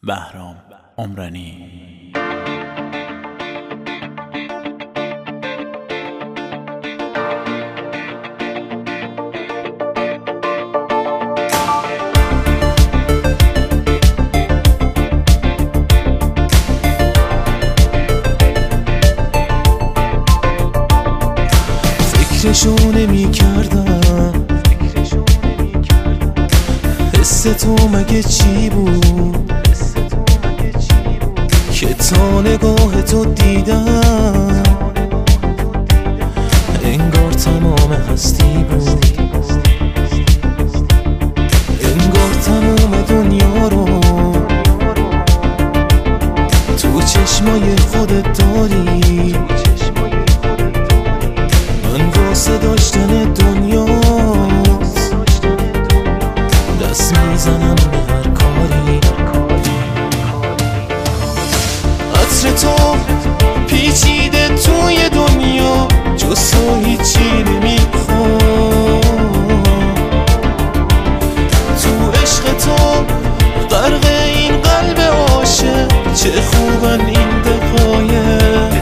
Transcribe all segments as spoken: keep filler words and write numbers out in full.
بهرام عمرانی. فکرشو نمی کردم حس تو مگه چی بود که تا نگاه تو دیدم انگار تمام هستی بود، انگار تمام دنیا رو تو چشمای خودت داری. من واسه داشتن دنیا دست میزنم به هر کاری. عطر تو پیچیده توی دنیا، جز تو هیچی نمیخوام. تو عشق تو غرق این قلب عاشق، چه خوبن این دقایق.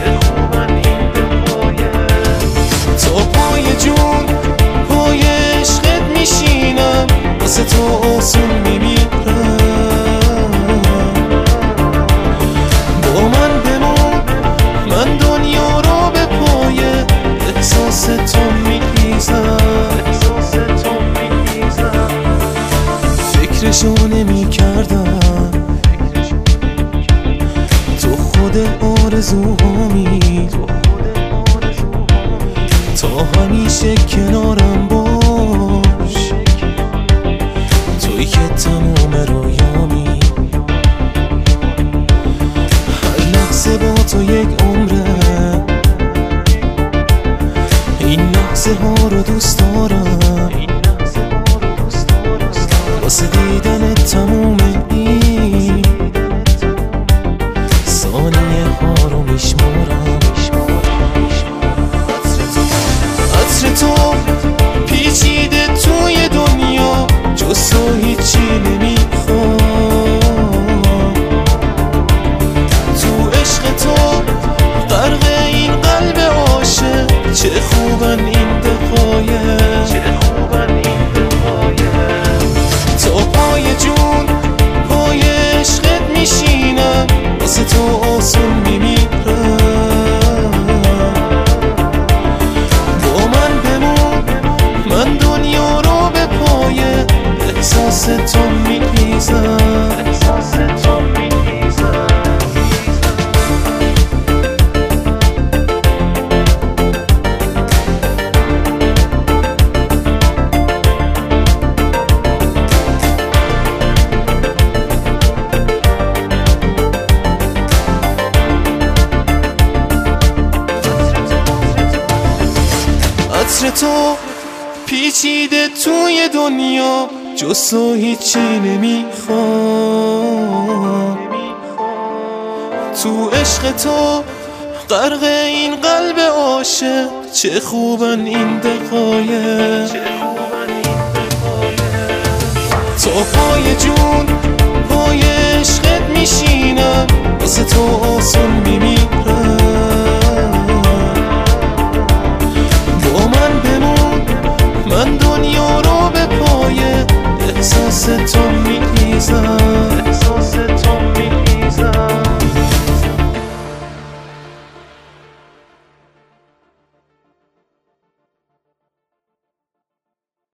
تا پای جون پای عشقت میشینم، واسه تو آسون میمیرم. با من بمون، من دنیا رو به پای احساس تو میریزم. فکرشو نمی کردم تو خود آرزوهامی، تا همیشه کنارم باش، توی که تمام رویامی. هر لحظه با تو یک عمره، این لحظه ها رو دوست دارم. واسه دیدن تموم این ثانیه ها رو میشمارم. عطر تو پیچیده توی دنیا، جز تو هیچی نمیخوام. تو عشق تو غرق این قلب عاشق، چه خوبن این دقایق. تا پای جون پای عشقت میشینم، واسه تو آسون میمیرم. من دنیا رو به پای احساس تو میریزم. عطر تو پیچیده توی دنیا، جز تو هیچی نمیخوام. تو عشق تو غرق این قلب عاشق، چه خوبن این دقایق. تا پای جون پای